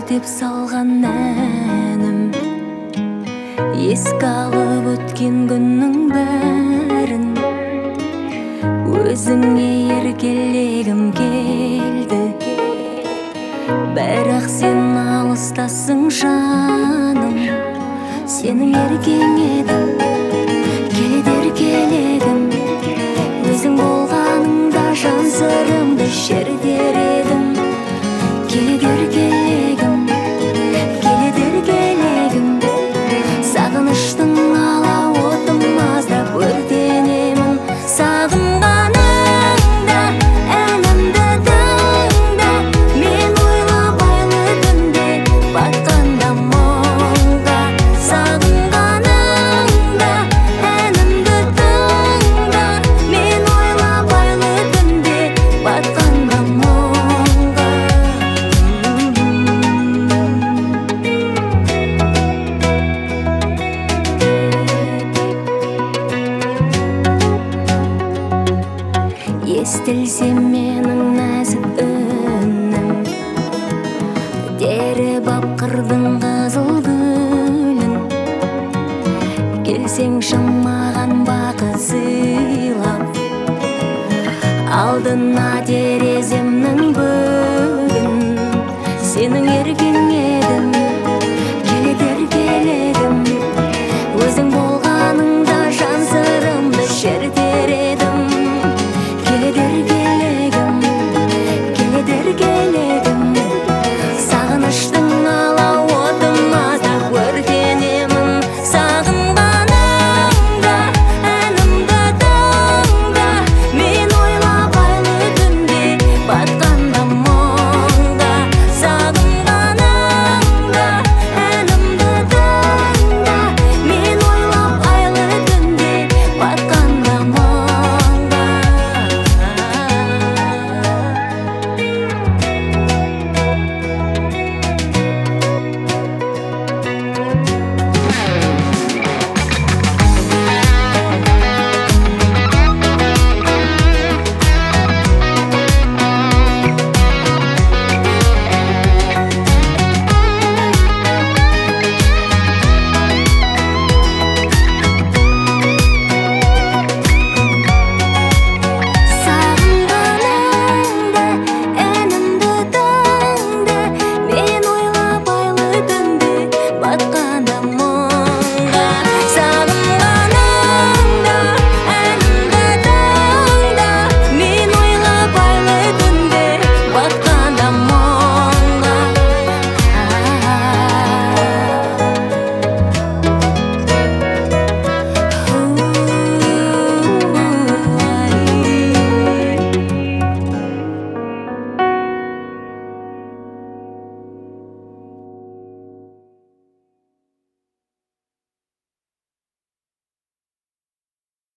деп салған әнім, еске алып өткен күннің бәрін, өзіңе еркелегім келді. Бірақ сен алыстасың жаным, сенің еркең едім, келеді еркелегім. Өзің болғаныңда жан сырымды шертер едім. Келеді еркелегім, келеді еркелегім. Сағыныштың алауыты маздап өртенемін. Сағынғаныңда әнімді тыңда, мен ойлап айлы түнде батқанда мұңға. Сағынғаныңда әнімді тыңда, мен ойлап айлы түнде батқанда мұңға. Естілсе менің нәзік үнім, теріп ап қырдың қызыл гүлін. Келсеңші маған бақыт сыйлап, алдына тереземнің бүгін. Сенің еркең едім, келеді еркелегім. Өзің болғаныңда жан сырымды шертер едім.